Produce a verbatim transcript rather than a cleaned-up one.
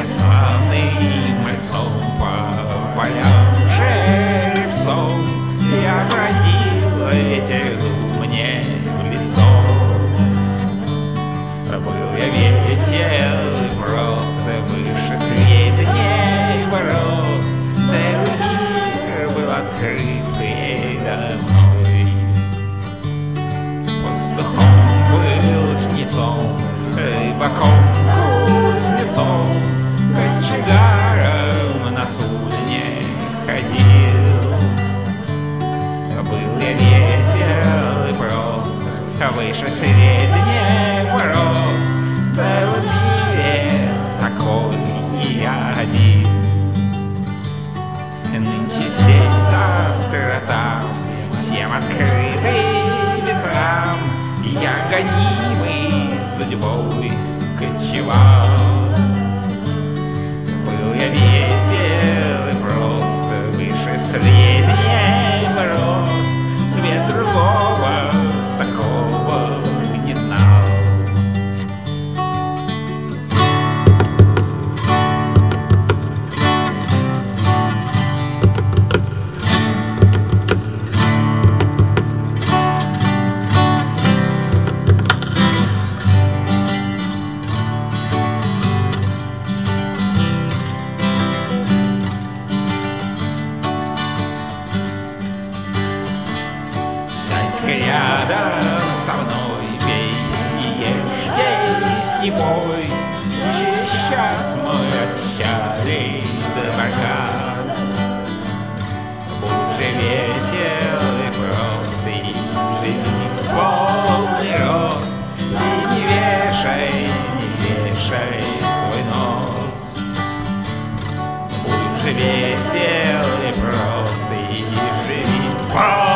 беславным мальцом по полям жеребцом. Я бродил, ветер мне в лицо. Был я весел и просто выше средней рост. Целый мир был открыт передо мной. Пастухом был жнецом, рыбаком, кузнецом, кочегаром на судне ходил. Был я весел и просто выше среднего рост. В целом мире такой я один. Нынче здесь, завтра там, всем открытый ветрам. Я гонимый судьбой кочевал. Был я весел и просто выше среднего рост. Свет другого такого не знал. Рядом со мной пей и ешь, есть не мой. Через час мы отчалим до Баркас. Будь же весел и прост, и живи в полный рост. И не вешай, не вешай свой нос. Будь же весел и прост, и живи в полный рост.